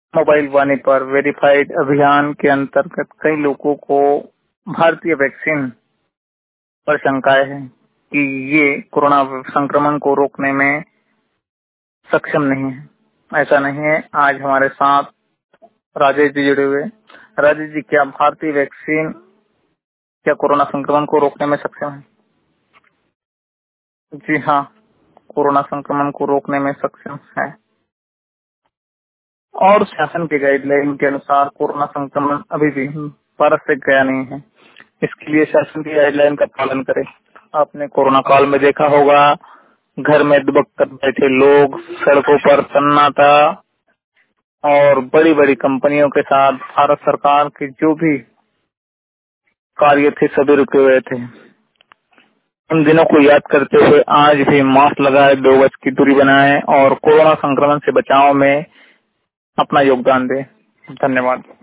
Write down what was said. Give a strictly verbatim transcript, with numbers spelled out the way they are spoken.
Mobile वाणी पर verified अभियान के अंतर्गत कई लोगों को भारतीय वैक्सीन पर शंकाएं हैं कि ये कोरोना संक्रमण को रोकने में सक्षम नहीं है। ऐसा नहीं है। आज हमारे साथ राजेश जी जुड़े हुए। राजेश जी, क्या भारतीय वैक्सीन क्या कोरोना संक्रमण को रोकने में सक्षम है? जी हाँ, कोरोना संक्रमण को रोकने में सक्षम है और शासन के गाइडलाइन के अनुसार कोरोना संक्रमण अभी भी भारत से गया नहीं है। इसके लिए शासन की गाइडलाइन का पालन करें। आपने कोरोना काल में देखा होगा, घर में दुबक कर बैठे लोग, सड़कों पर सन्नाटा और बड़ी बड़ी कंपनियों के साथ भारत सरकार के जो भी कार्य थे सभी रुके हुए थे। उन दिनों को याद करते हुए आज भी मास्क लगाए, दो गज की दूरी बनाएं और कोरोना संक्रमण से बचाव में अपना योगदान दें। धन्यवाद।